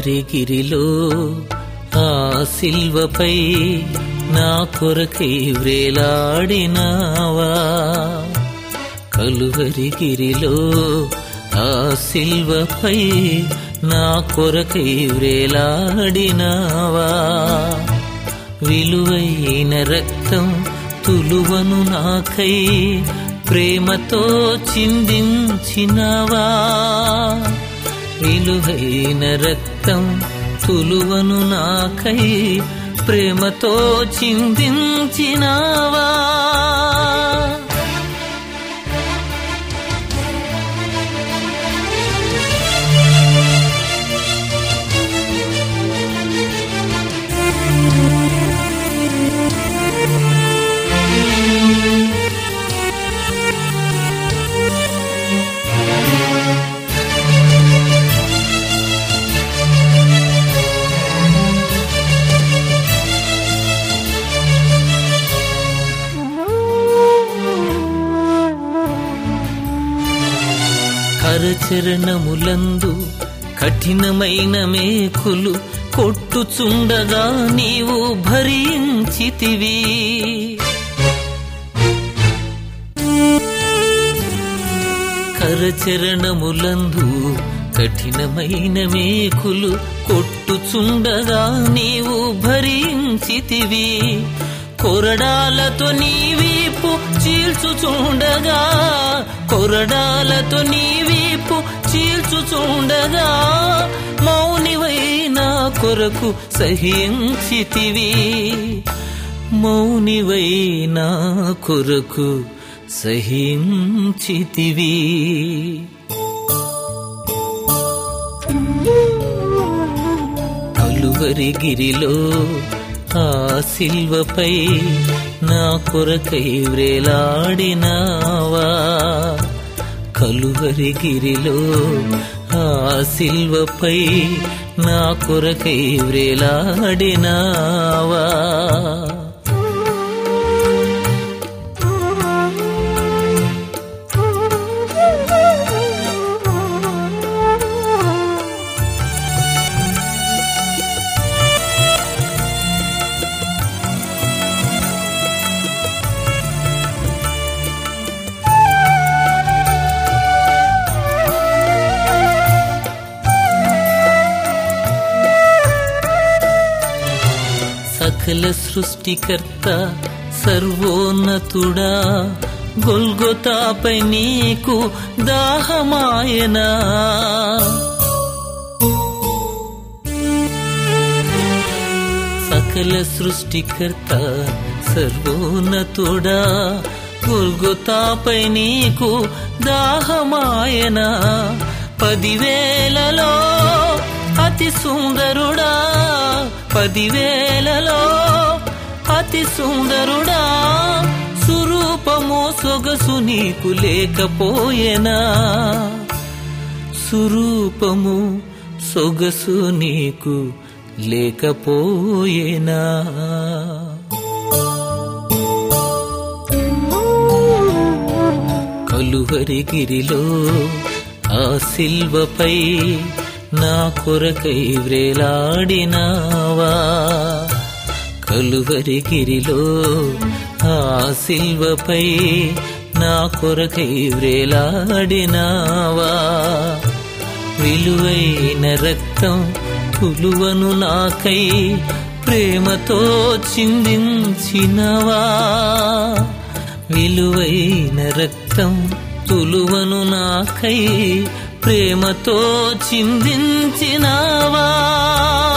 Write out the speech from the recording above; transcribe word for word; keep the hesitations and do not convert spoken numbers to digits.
కలువరిగిరిలో ఆ సిల్వపై నా కొరకై వ్రేలాడినావా. కలువరిగిరిలో ఆ సిల్వపై నా కొరకై వ్రేలాడినావా. విలువైన రక్తం తులువను నాకై ప్రేమతో చిందించినవా. విలువైన రక్తం తులువను నాకై ప్రేమతో చిందించినవా. కరచరణములందు కఠినమైన మేకులు కొట్టుచుండగా నీవు భరించితివి. కరచరణములందు కఠినమైన మేకులు కొట్టుచుండగా నీవు భరించితివి. కొరడాలతో నీ వీపు చీల్చుచుండగా కొరడాలతో నీ వీపు చీల్చుచుండగా మౌనివై నా కొరకు సహించితివి. మౌనివై నా కొరకు సహించితివి. కలువరిగిరిలో ఆ సిల్వపై నా కొరకై వ్రేలాడినావా. కలువరిగిరిలో ఆ సిల్వపై నా కొరకై వ్రేలాడినావా. సకల సృష్టికర్త సర్వోన్నతుడా గొల్గొతాపై నీకు దాహమాయనా. సకల సృష్టికర్త సర్వోన్నతుడా గొల్గొతాపై నీకు దాహమాయనా. పదివేలలో అతి సుందరుడా పదివేలలో అతి సుందరుడా సురూపము సొగసు నీకు లేకపోయేనా. సురూపము సొగసు నీకు లేకపోయేనా. కలువరిగిరిలో ఆ సిల్వపై నా కొరకై వ్రేలాడినావా. కలువరిగిరిలో ఆ సిల్వపై నా కొరకై వ్రేలాడినావా. విలువైన రక్తం తులువను నాకై ప్రేమతో చిందించినవా. విలువైన రక్తం తులువను నాకై ప్రేమతో చిందించినవా.